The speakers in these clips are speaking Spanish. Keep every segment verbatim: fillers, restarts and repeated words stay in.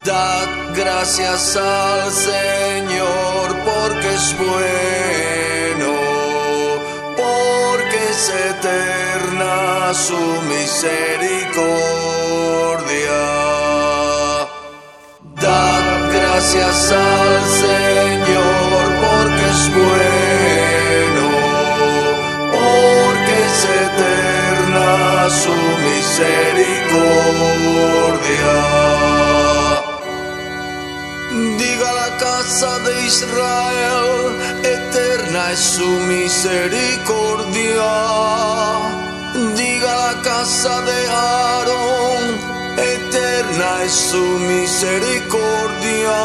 Dad gracias al Señor porque es bueno, porque es eterna su misericordia. Dad gracias al Señor porque es bueno, porque es eterna su misericordia. Diga la casa de Israel, eterna es su misericordia. Diga la casa de Aarón, eterna es su misericordia.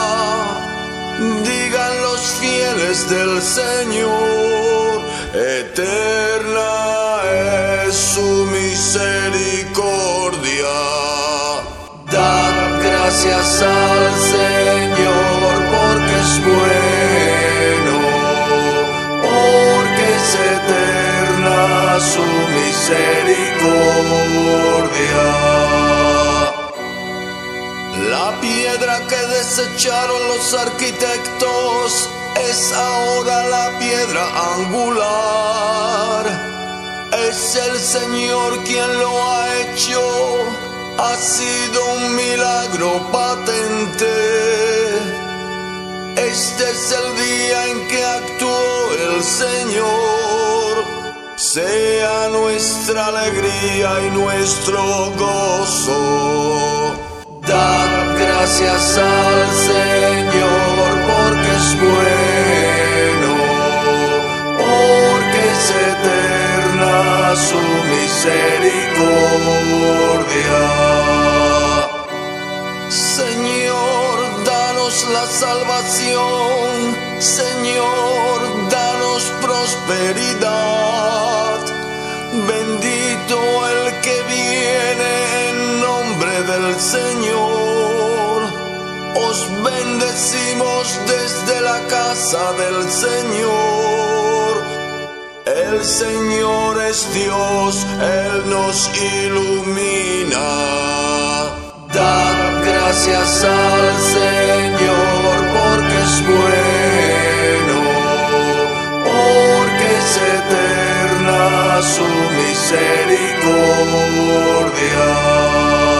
Digan los fieles del Señor, eterna es su misericordia. Dad gracias al Señor porque es bueno, porque es eterna su misericordia. La piedra que desecharon los arquitectos es ahora la piedra angular. Es el Señor quien lo ha hecho. Ha sido un milagro patente. Este es el día en que actuó el Señor. Sea nuestra alegría y nuestro gozo. Dad gracias al Señor porque es bueno, porque es eterna su misericordia. Señor, danos la salvación. Señor, danos prosperidad. Bendito el que viene en nombre del Señor. Os bendecimos desde la casa del Señor. El Señor es Dios, Él nos ilumina. Dad gracias al Señor porque es bueno, porque es eterna su misericordia.